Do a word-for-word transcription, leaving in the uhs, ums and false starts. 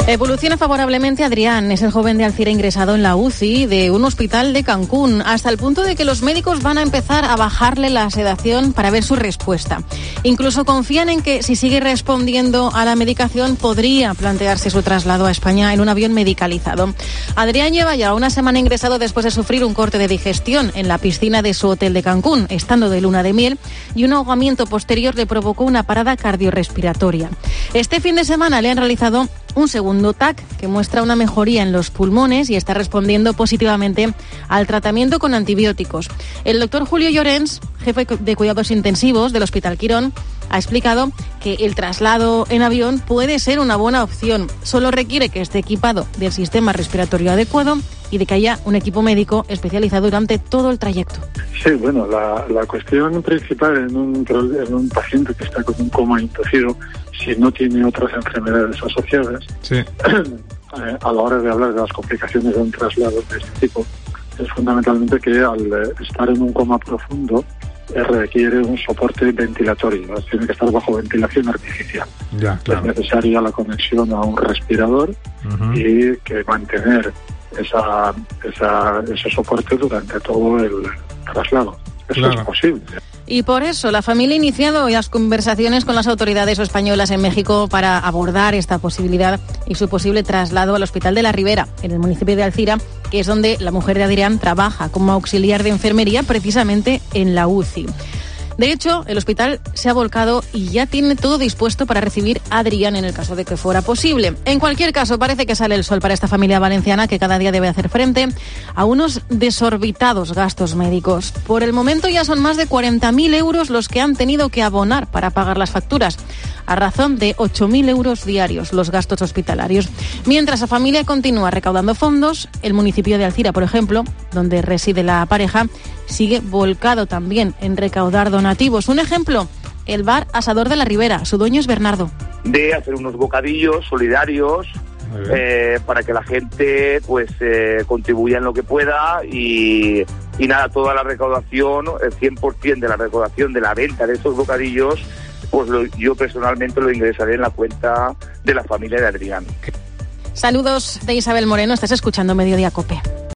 Evoluciona favorablemente Adrián, es el joven de Alcira ingresado en la U C I de un hospital de Cancún, hasta el punto de que los médicos van a empezar a bajarle la sedación para ver su respuesta. Incluso confían en que si sigue respondiendo a la medicación podría plantearse su traslado a España en un avión medicalizado. Adrián lleva ya una semana ingresado después de sufrir un corte de digestión en la piscina de su hotel de Cancún, estando de luna de miel, y un ahogamiento posterior le provocó una parada cardiorrespiratoria. Este fin de semana le han realizado un segundo T A C que muestra una mejoría en los pulmones y está respondiendo positivamente al tratamiento con antibióticos. El doctor Julio Llorens, jefe de cuidados intensivos del Hospital Quirón, ha explicado que el traslado en avión puede ser una buena opción. Solo requiere que esté equipado del sistema respiratorio adecuado y de que haya un equipo médico especializado durante todo el trayecto. Sí, bueno, la, la cuestión principal en un, en un paciente que está con un coma inducido, si no tiene otras enfermedades asociadas, sí. a la hora de hablar de las complicaciones de un traslado de este tipo, es fundamentalmente que al estar en un coma profundo requiere un soporte ventilatorio, ¿no? Tiene que estar bajo ventilación artificial. Ya, claro. Es necesaria la conexión a un respirador uh-huh. y que mantener esa, esa, ese soporte durante todo el traslado. Eso claro. es posible. Y por eso la familia ha iniciado las conversaciones con las autoridades españolas en México para abordar esta posibilidad y su posible traslado al Hospital de la Ribera, en el municipio de Alcira, que es donde la mujer de Adrián trabaja como auxiliar de enfermería, precisamente en la U C I. De hecho, el hospital se ha volcado y ya tiene todo dispuesto para recibir a Adrián en el caso de que fuera posible. En cualquier caso, parece que sale el sol para esta familia valenciana que cada día debe hacer frente a unos desorbitados gastos médicos. Por el momento ya son más de cuarenta mil euros los que han tenido que abonar para pagar las facturas, a razón de ocho mil euros diarios los gastos hospitalarios. Mientras la familia continúa recaudando fondos, el municipio de Alcira, por ejemplo, donde reside la pareja, sigue volcado también en recaudar donativos. Un ejemplo, el bar Asador de la Ribera. Su dueño es Bernardo. De hacer unos bocadillos solidarios eh, para que la gente pues eh, contribuya en lo que pueda y, y nada, toda la recaudación, el cien por ciento de la recaudación de la venta de estos bocadillos, pues lo, yo personalmente lo ingresaré en la cuenta de la familia de Adrián. Saludos de Isabel Moreno, estás escuchando Mediodía COPE.